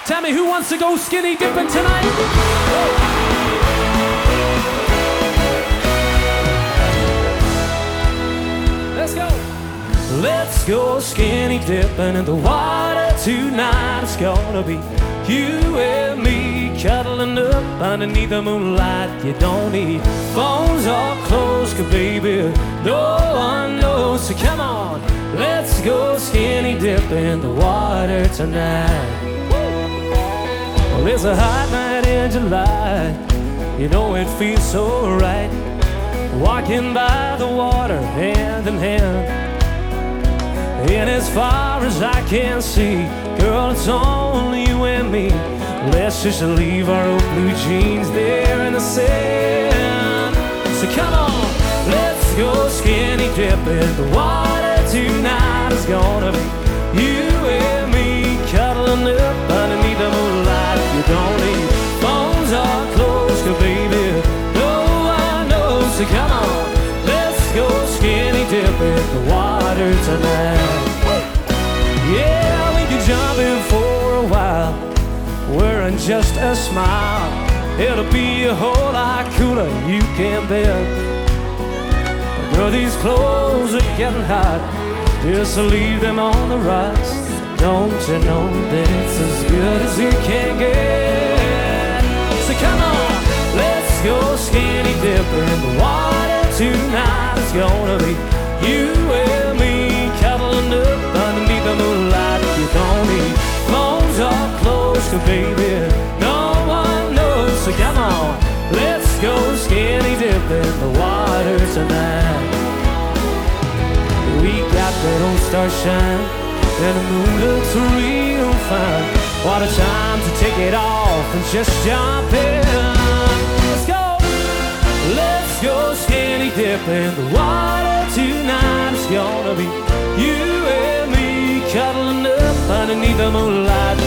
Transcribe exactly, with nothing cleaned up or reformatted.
Tell me, who wants to go skinny dipping tonight? Let's go. Let's go skinny dipping in the water tonight. It's gonna be you and me cuddling up underneath the moonlight. You don't need phones or clothes, 'cause baby, no one knows. So come on, let's go skinny dipping in the water tonight. Well, it's a hot night in July. You know it feels so right, walking by the water hand in hand. And as far as I can see, girl, it's only you and me. Let's just leave our old blue jeans there in the sand. So come on, let's go skinny dipping in the water tonight. It's gonna be you and me cuddling up underneath the moonlight. You don't need phones or clothes, 'cause baby, no one knows. So come on, let's go skinny dipping in the water tonight. Yeah, we can jump in for a while, wearing just a smile. It'll be a whole lot cooler, you can bet. Girl, these clothes are getting hot, just leave them on the rocks. Don't you know that it's as good as you can get? So come on, let's go skinny dipping in the water tonight. It's gonna be you and me cuddling up underneath the moonlight. You don't need phones or clothes, 'cause baby, no one knows. So come on, let's go skinny dipping in the water tonight. We got that old starshine, and the moon looks real fine. What a time to take it off and just jump in. Let's go, let's go skinny dipping in the water tonight. It's gonna be you and me cuddling up underneath the moonlight.